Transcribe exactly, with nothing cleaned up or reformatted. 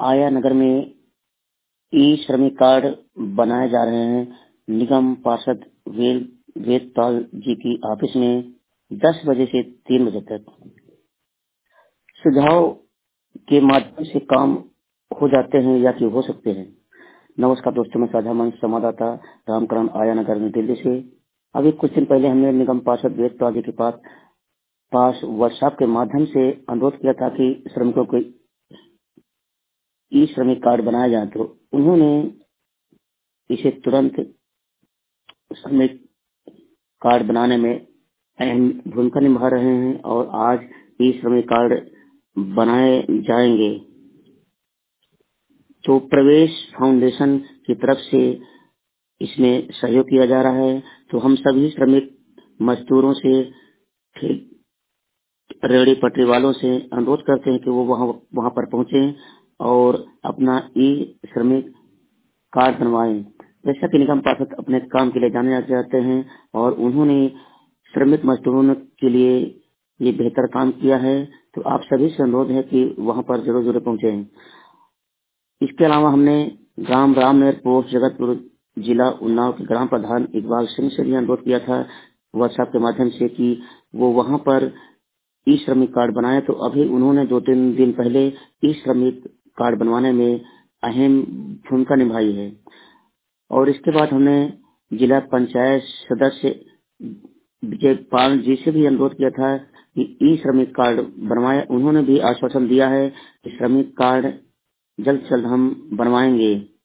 आया नगर में ई श्रमिक कार्ड बनाए जा रहे हैं। निगम पार्षद वेद वेदपाल जी की ऑफिस में दस बजे से तीन बजे तक सुझाव के माध्यम से काम हो जाते हैं या कि हो सकते हैं। नमस्कार दोस्तों, मैं साझा मंच संवाददाता रामकरण आया नगर में दिल्ली से। अभी कुछ दिन पहले हमने निगम पार्षद वेदपाल जी के पास पास व्हाट्सएप के माध्यम से अनुरोध किया था कि श्रमिकों को ई श्रमिक कार्ड बनाया जाए, तो उन्होंने इसे तुरंत श्रमिक कार्ड बनाने में अहम भूमिका निभा रहे हैं और आज ई श्रमिक कार्ड बनाए जाएंगे। तो प्रवेश फाउंडेशन की तरफ से इसमें सहयोग किया जा रहा है। तो हम सभी श्रमिक मजदूरों से, रेहड़ी पटरी वालों से अनुरोध करते हैं कि वो वहाँ वहाँ पर पहुंचे और अपना ई श्रमिक कार्ड बनवाएं। जैसा कि निगम पार्षद अपने काम के लिए जाने जाते हैं और उन्होंने श्रमिक मजदूरों के लिए ये बेहतर काम किया है, तो आप सभी से अनुरोध है कि वहाँ पर जरूर जरूर पहुंचे। इसके अलावा हमने ग्राम रामनगर पोस्ट जगतपुर जिला उन्नाव के ग्राम प्रधान इकबाल सिंह से भी अनुरोध किया था व्हाट्सएप के माध्यम से कि वो वहाँ पर ई श्रमिक कार्ड बनाए। तो अभी उन्होंने दो तीन दिन पहले ई श्रमिक कार्ड बनवाने में अहम भूमिका निभाई है। और इसके बाद हमने जिला पंचायत सदस्य विजय पाल जी से भी अनुरोध किया था कि ई श्रमिक कार्ड बनवाए। उन्होंने भी आश्वासन दिया है कि श्रमिक कार्ड जल्द से जल्द हम बनवाएंगे।